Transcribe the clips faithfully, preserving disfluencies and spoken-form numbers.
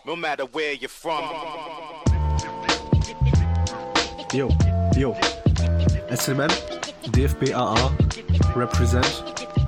no matter where you're from. Yo, yo, S M M, D F B A A, represent.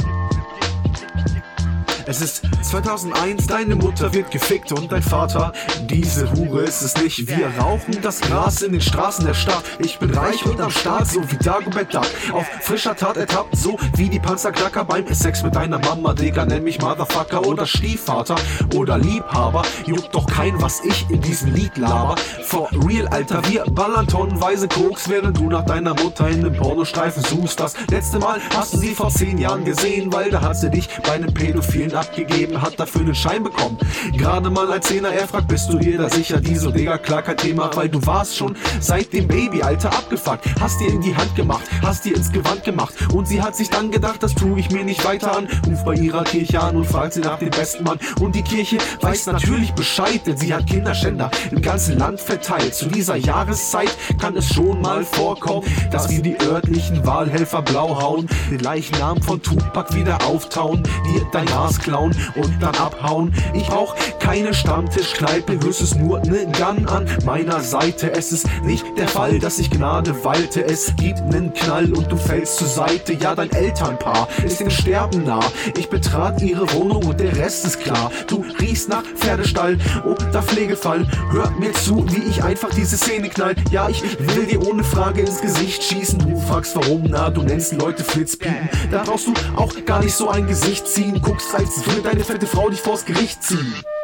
Es ist zweitausendeins, deine Mutter wird gefickt und dein Vater, diese Hure ist es nicht. Wir rauchen das Gras in den Straßen der Stadt. Ich bin reich und am Start, so wie Dagobert Duck. Auf frischer Tat ertappt, so wie die Panzerknacker beim Sex mit deiner Mama, Digga. Nenn mich Motherfucker oder Stiefvater oder Liebhaber. Juckt doch kein, was ich in diesem Lied laber. For real, Alter, wir ballern tonnenweise Koks, während du nach deiner Mutter in den Pornostreifen suchst. Das letzte Mal hast du sie vor zehn Jahren gesehen, weil da hat sie dich bei einem Pädophilen abgegeben, hat dafür einen Schein bekommen. Gerade mal als Zehner, er fragt, bist du dir da sicher? Die so, Digga, klar, kein Thema, weil du warst schon seit dem Baby, Alter, abgefuckt. Hast dir in die Hand gemacht, hast dir ins Gewand gemacht und sie hat sich dann gedacht, das tue ich mir nicht weiter an. Ruf bei ihrer Kirche an und fragt sie nach dem besten Mann und die Kirche weiß natürlich Bescheid, denn sie hat Kinderschänder im ganzen Land verteilt. Zu dieser Jahreszeit kann es schon mal vorkommen, dass wir die örtlichen Wahlhelfer blau hauen, den Leichnam von Tupac wieder auftauen, dir dein Gras klauen und dann abhauen. Ich brauch keine Stammtischkneipe, höchstens nur ne Gun an meiner Seite. Es ist nicht der Fall, dass ich Gnade walte. Es gibt nen Knall und du fällst zur Seite. Ja, dein Elternpaar ist dem Sterben nah. Ich betrat ihre Wohnung und der Rest ist klar. Du riechst nach Pferdestall oder Pflegefall. Hör mir zu, wie ich einfach diese Szene knall. Ja, ich will dir ohne Frage ins Gesicht schießen. Du fragst warum, na, du nennst Leute Flitzpiepen. Da brauchst du auch gar nicht so ein Gesicht ziehen. Guckst, als würde deine fette Frau dich vors Gericht ziehen.